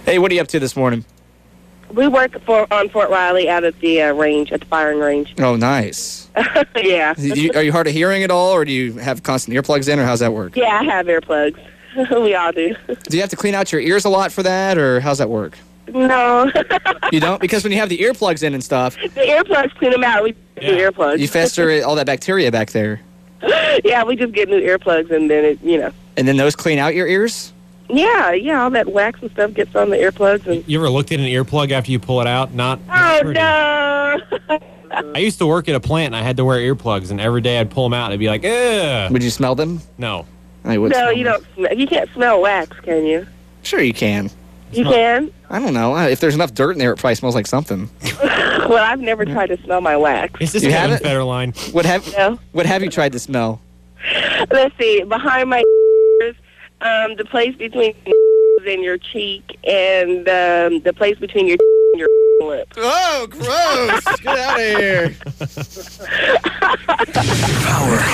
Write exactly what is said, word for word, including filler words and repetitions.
Hey, what are you up to this morning? We work for on Fort Riley out at the uh, range, at the firing range. Oh, nice. Yeah. Do you, are you hard of hearing at all, or do you have constant earplugs in, or how's that work? Yeah, I have earplugs. We all do. Do you have to clean out your ears a lot for that, or how's that work? No. You don't? Because when you have the earplugs in and stuff, The earplugs clean them out. We Yeah. do earplugs. you fester all that bacteria back there. Yeah, we just get new earplugs, and then it, you know. And then those clean out your ears? Yeah, yeah, all that wax and stuff gets on the earplugs. And You ever looked at an earplug after you pull it out? Not. oh not pretty. no. I used to work at a plant, and I had to wear earplugs, and every day I'd pull them out, and I'd be like, ugh. Would you smell them? No. I would No, smell you them. don't. Smell, you can't smell wax, can you? Sure you can. You Smell- can. I don't know. If there's enough dirt in there, it probably smells like something. Well, I've never tried to smell my wax. Is this You Kevin haven't? Federline? What have No. What have you tried to smell? Let's see. Behind my ears, um, the place between your and your cheek, and um, the place between your and your lip. Oh, gross! Get out of here. Power